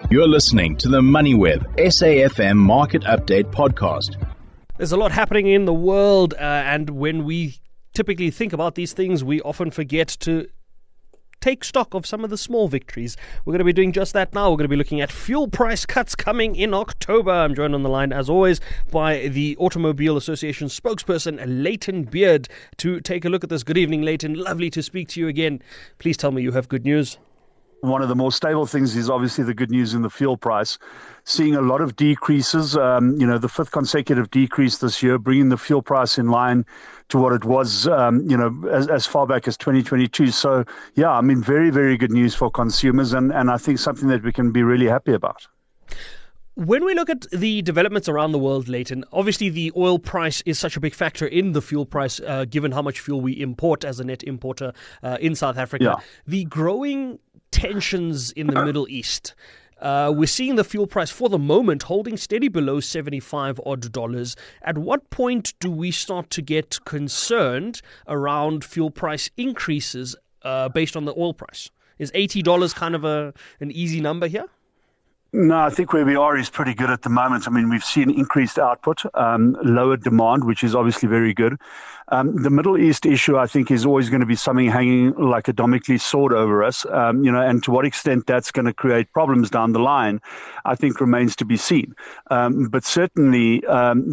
You're listening to the MoneyWeb SAFM Market Update Podcast. There's a lot happening in the world, and when we typically think about these things, we often forget to take stock of some of the small victories. We're going to be doing just that now. We're going to be looking at fuel price cuts coming in October. I'm joined on the line, as always, by the Automobile Association spokesperson, Leighton Beard, to take a look at this. Good evening, Leighton. Lovely to speak to you again. Please tell me you have good news. One of the more stable things is obviously the good news in the fuel price. Seeing a lot of decreases, the fifth consecutive decrease this year, bringing the fuel price in line to what it was, as far back as 2022. So, very, very good news for consumers and I think something that we can be really happy about. When we look at the developments around the world, Leighton, obviously the oil price is such a big factor in the fuel price, given how much fuel we import as a net importer in South Africa. Yeah. The growing tensions in the Middle East. We're seeing the fuel price for the moment holding steady below $75 odd. At what point do we start to get concerned around fuel price increases based on the oil price? Is $80 kind of an easy number here? No, I think where we are is pretty good at the moment. I mean, we've seen increased output, lower demand, which is obviously very good. The Middle East issue, I think, is always going to be something hanging like a Damocles sword over us, and to what extent that's going to create problems down the line, I think remains to be seen. But certainly,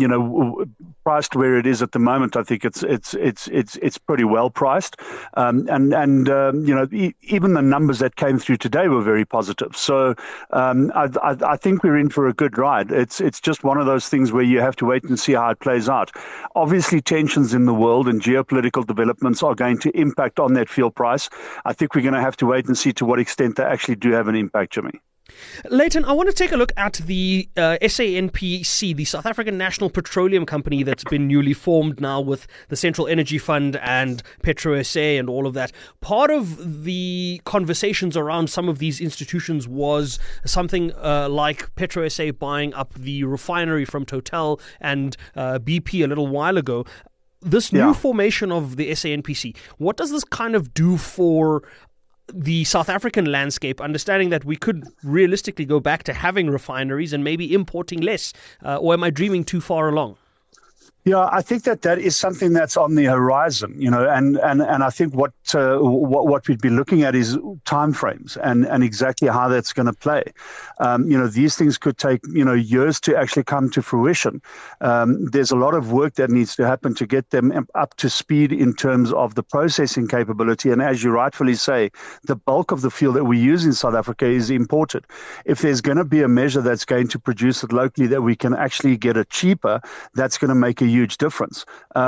priced where it is at the moment, I think it's pretty well priced. Even the numbers that came through today were very positive. So I think we're in for a good ride. It's just one of those things where you have to wait and see how it plays out. Obviously, tensions in the world and geopolitical developments are going to impact on that fuel price. I think we're going to have to wait and see to what extent they actually do have an impact, Jimmy. Leighton, I want to take a look at the SANPC, the South African National Petroleum Company that's been newly formed now with the Central Energy Fund and PetroSA and all of that. Part of the conversations around some of these institutions was something like PetroSA buying up the refinery from Total and BP a little while ago. This new formation of the SANPC, what does this kind of do for the South African landscape, understanding that we could realistically go back to having refineries and maybe importing less? Or am I dreaming too far along? Yeah, I think that is something that's on the horizon, and I think what we'd be looking at is timeframes and exactly how that's going to play. These things could take, years to actually come to fruition. There's a lot of work that needs to happen to get them up to speed in terms of the processing capability. And as you rightfully say, the bulk of the fuel that we use in South Africa is imported. If there's going to be a measure that's going to produce it locally that we can actually get it cheaper, that's going to make a huge difference.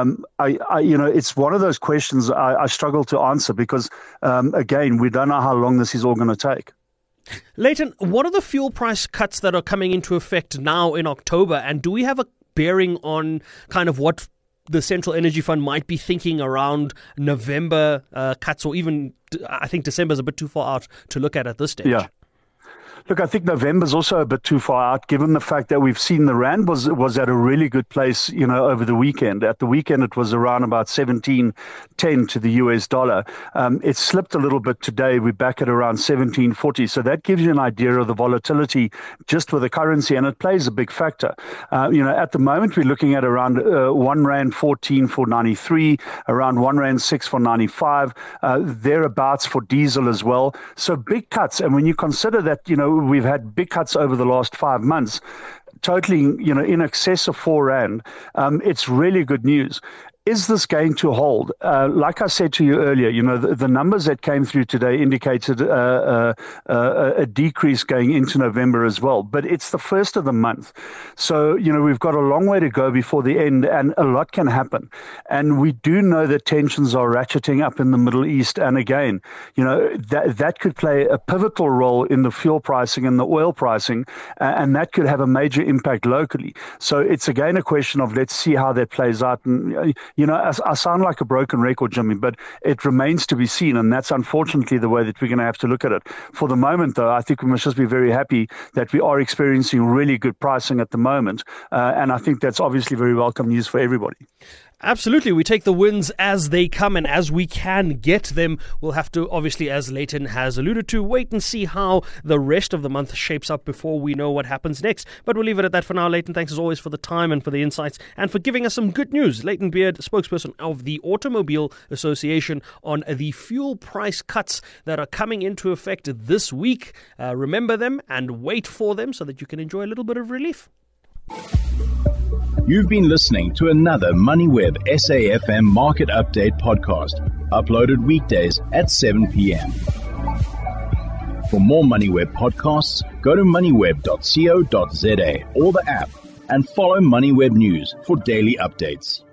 It's one of those questions I struggle to answer because, again, we don't know how long this is all going to take. Leighton, what are the fuel price cuts that are coming into effect now in October? And do we have a bearing on kind of what the Central Energy Fund might be thinking around November cuts, or even, I think December is a bit too far out to look at this stage? Yeah. Look, I think November's also a bit too far out, given the fact that we've seen the rand was at a really good place, over the weekend. At the weekend, it was around about 17.10 to the US dollar. It slipped a little bit today. We're back at around 17.40. So that gives you an idea of the volatility just with the currency, and it plays a big factor. At the moment, we're looking at around 1 Rand 14 for 93, around 1 Rand 6 for 95, thereabouts for diesel as well. So big cuts. And when you consider that, we've had big cuts over the last 5 months, totaling, in excess of 4 Rand. It's really good news. Is this going to hold? Like I said to you earlier, the numbers that came through today indicated a decrease going into November as well. But it's the first of the month. So, we've got a long way to go before the end, and a lot can happen. And we do know that tensions are ratcheting up in the Middle East. And again, that could play a pivotal role in the fuel pricing and the oil pricing, and that could have a major impact locally. So it's again a question of let's see how that plays out. And, I sound like a broken record, Jimmy, but it remains to be seen, and that's unfortunately the way that we're going to have to look at it. For the moment, though, I think we must just be very happy that we are experiencing really good pricing at the moment, and I think that's obviously very welcome news for everybody. Absolutely. We take the wins as they come, and as we can get them. We'll have to, obviously, as Leighton has alluded to, wait and see how the rest of the month shapes up before we know what happens next. But we'll leave it at that for now. Leighton, thanks as always for the time and for the insights and for giving us some good news. Leighton Beard, spokesperson of the Automobile Association, on the fuel price cuts that are coming into effect this week. Remember them and wait for them so that you can enjoy a little bit of relief. You've been listening to another MoneyWeb SAFM Market Update podcast, uploaded weekdays at 7 p.m. For more MoneyWeb podcasts, go to moneyweb.co.za or the app and follow MoneyWeb News for daily updates.